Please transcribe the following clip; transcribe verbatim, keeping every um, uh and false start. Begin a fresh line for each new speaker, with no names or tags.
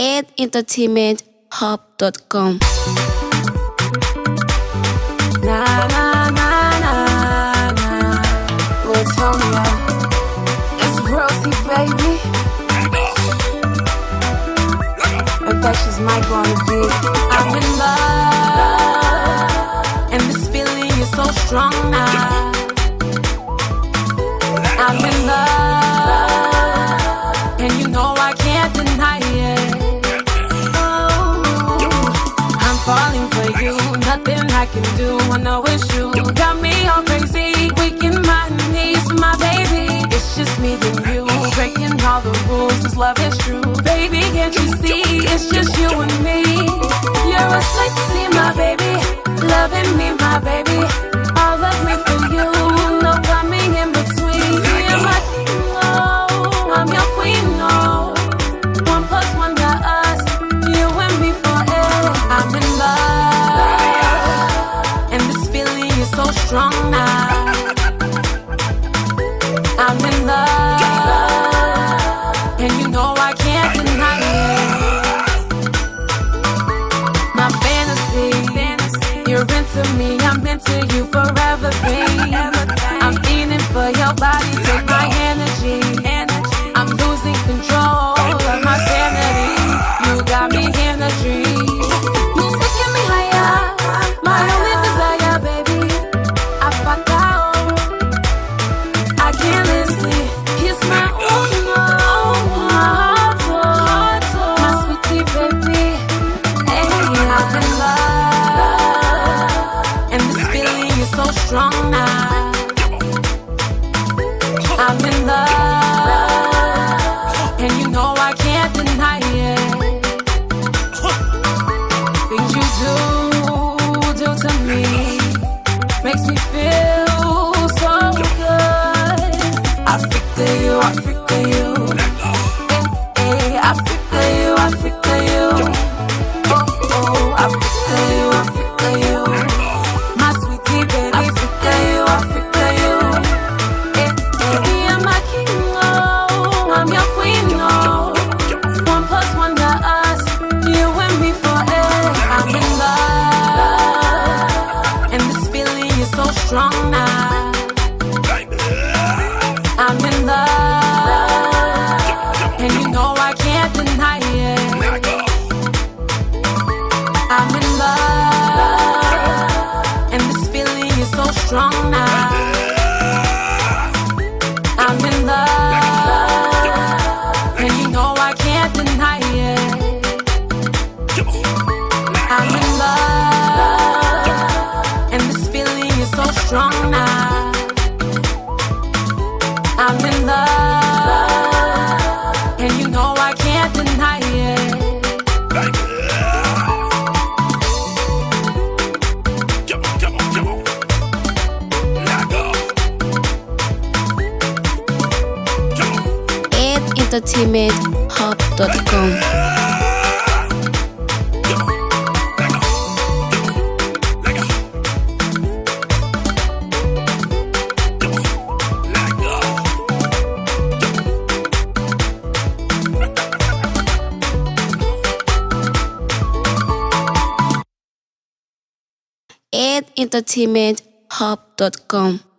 ed entertainment hub dot com.
Na na na na na. Lil Tonio, it's Rosie, baby. Infectious Mike on the beat. I'm in love, and this feeling is so strong now. I'm in love, and you know I can't deny it. Oh, I'm falling for you, nothing I can do, I know it's you. You got me all crazy, weak in my knees, my baby. It's just me and you, breaking all the rules, this love is true. Baby, can't you see, it's just you and me. You're a sexy, my baby, loving me, my baby. All of me for you, no coming in between. You're my king, oh, I'm your queen, oh. One plus one got us, you and me forever. I'm in love, and this feeling is so strong now. I'm in love, and you know I can't deny it. My fantasy, you're into me, I'm into you forever, babe. I'm feeling for your body, take my energy. I'm losing control of my sanity. You got me in a dream. You taking me higher, my only desire, baby. I fuck out, I can't listen. It's my own, own heart, heart, my sweetie, baby. Hey, I'm in love, and this feeling is so strong now. I'm in love, and you know I can't deny it. Things you do, do to me, makes me feel so good. I figure you, I figure you. Hey, hey, I figure you, I figure you. Oh, oh, I figure you, I figure you. My sweetie baby, I figure you, I figure you. Hey, hey, I'm my king, oh, I'm your queen, oh. One plus one got us, you and me forever. I'm in love, and this feeling is so strong now. I'm in love, and you know I can't deny it. I'm in love, and this feeling is so strong now. I'm in love, and you know I can't deny it. I'm in love, and this feeling is so strong now. I'm in love, and you know I can't deny it.
ed entertainment hub dot com. ed entertainment hub dot com.